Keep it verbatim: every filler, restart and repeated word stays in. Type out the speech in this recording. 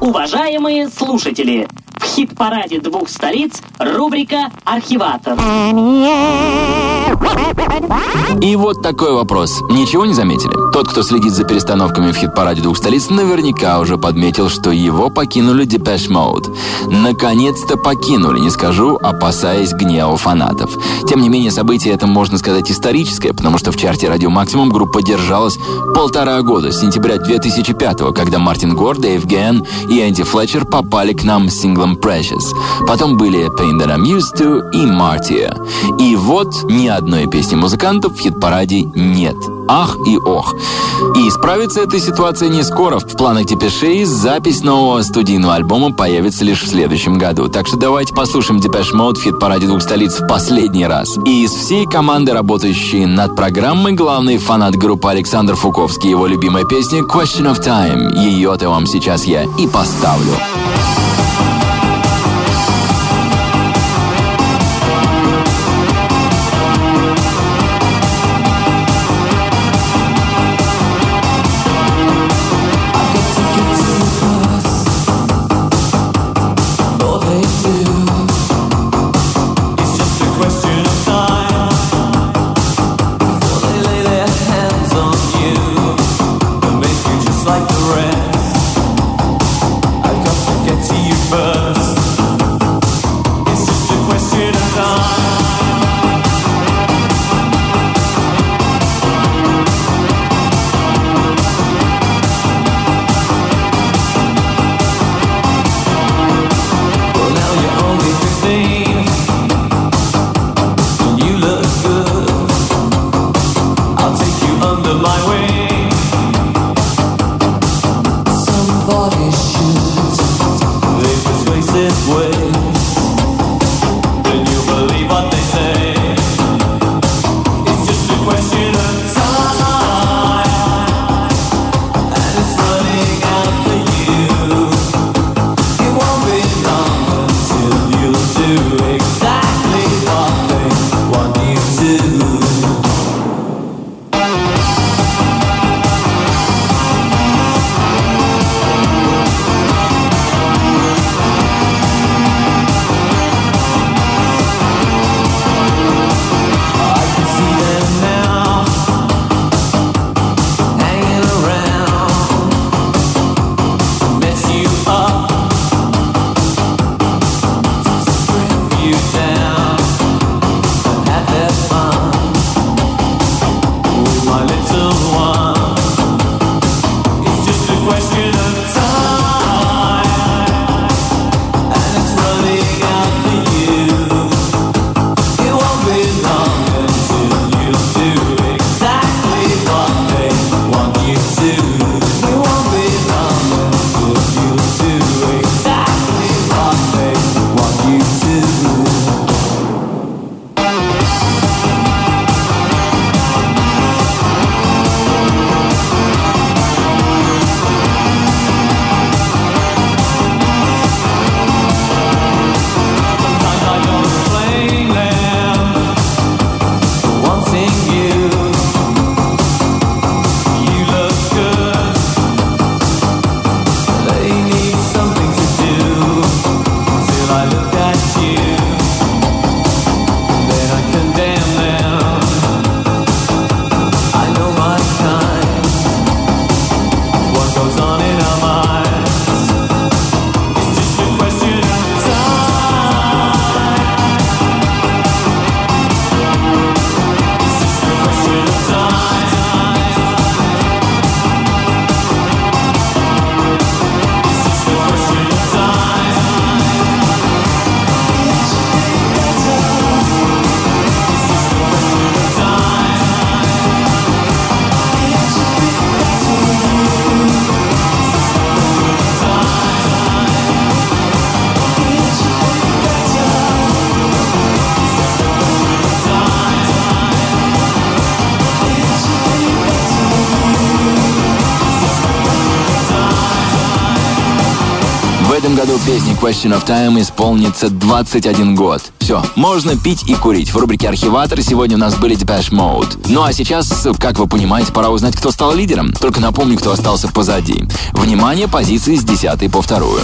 Уважаемые слушатели, в хит-параде двух столиц рубрика «Архиватор». И вот такой вопрос. Ничего не заметили? Тот, кто следит за перестановками в хит-параде двух столиц, наверняка уже подметил, что его покинули Depeche Mode. Наконец-то покинули, не скажу, опасаясь гнева фанатов. Тем не менее, событие это, можно сказать, историческое, потому что в чарте «Радио Максимум» группа держалась полтора года, с сентября две тысячи пятого, когда Мартин Гор, Дэйв Гэн и Энди Флетчер попали к нам с синглом Precious. Потом были Pain That I'm Used To и Martyr. И вот ни одной песни музыкантов в хит-параде нет. Ах и ох. И исправится эта ситуация не скоро. В планах Депешей запись нового студийного альбома появится лишь в следующем году. Так что давайте послушаем Depeche Mode в хит-параде двух столиц в последний раз. И из всей команды, работающей над программой, главный фанат группы Александр Фуковский, его любимая песня Question of Time. Ее-то вам сейчас я и поставлю. этом году песне Question of Time исполнится двадцать один год. Все, можно пить и курить. В рубрике «Архиватор» сегодня у нас были Depeche Mode. Ну а сейчас, как вы понимаете, пора узнать, кто стал лидером. Только напомню, кто остался позади. Внимание, позиции с десятой по вторую.